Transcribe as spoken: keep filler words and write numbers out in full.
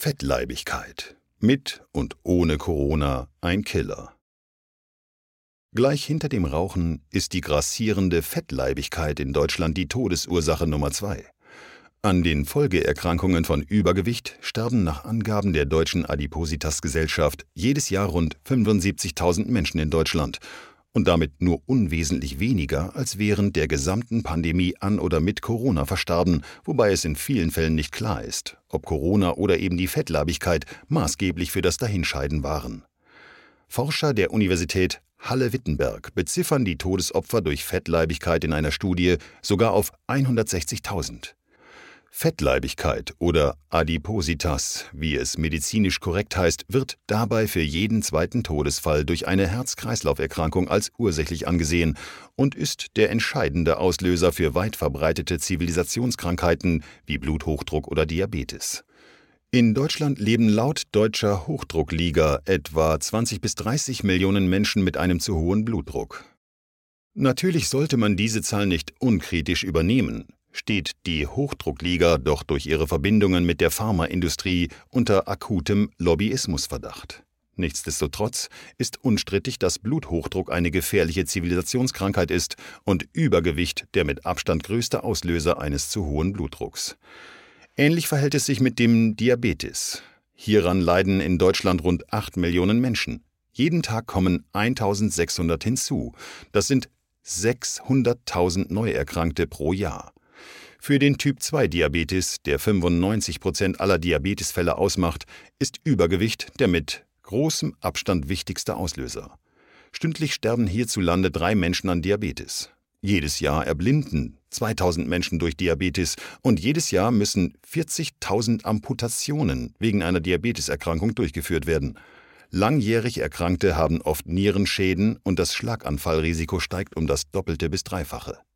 Fettleibigkeit. Mit und ohne Corona ein Killer. Gleich hinter dem Rauchen ist die grassierende Fettleibigkeit in Deutschland die Todesursache Nummer zwei. An den Folgeerkrankungen von Übergewicht sterben nach Angaben der Deutschen Adipositas-Gesellschaft jedes Jahr rund fünfundsiebzigtausend Menschen in Deutschland und damit nur unwesentlich weniger als während der gesamten Pandemie an oder mit Corona verstarben, wobei es in vielen Fällen nicht klar ist, ob Corona oder eben die Fettleibigkeit maßgeblich für das Dahinscheiden waren. Forscher der Universität Halle-Wittenberg beziffern die Todesopfer durch Fettleibigkeit in einer Studie sogar auf hundertsechzigtausend. Fettleibigkeit oder Adipositas, wie es medizinisch korrekt heißt, wird dabei für jeden zweiten Todesfall durch eine Herz-Kreislauf-Erkrankung als ursächlich angesehen und ist der entscheidende Auslöser für weit verbreitete Zivilisationskrankheiten wie Bluthochdruck oder Diabetes. In Deutschland leben laut Deutscher Hochdruckliga etwa zwanzig bis dreißig Millionen Menschen mit einem zu hohen Blutdruck. Natürlich sollte man diese Zahl nicht unkritisch übernehmen. Steht die Hochdruckliga doch durch ihre Verbindungen mit der Pharmaindustrie unter akutem Lobbyismusverdacht. Nichtsdestotrotz ist unstrittig, dass Bluthochdruck eine gefährliche Zivilisationskrankheit ist und Übergewicht der mit Abstand größte Auslöser eines zu hohen Blutdrucks. Ähnlich verhält es sich mit dem Diabetes. Hieran leiden in Deutschland rund acht Millionen Menschen. Jeden Tag kommen eintausendsechshundert hinzu. Das sind sechshunderttausend Neuerkrankte pro Jahr. Für den Typ zwei Diabetes, der fünfundneunzig Prozent aller Diabetesfälle ausmacht, ist Übergewicht der mit großem Abstand wichtigste Auslöser. Stündlich sterben hierzulande drei Menschen an Diabetes. Jedes Jahr erblinden zweitausend Menschen durch Diabetes und jedes Jahr müssen vierzigtausend Amputationen wegen einer Diabeteserkrankung durchgeführt werden. Langjährig Erkrankte haben oft Nierenschäden und das Schlaganfallrisiko steigt um das Doppelte bis Dreifache.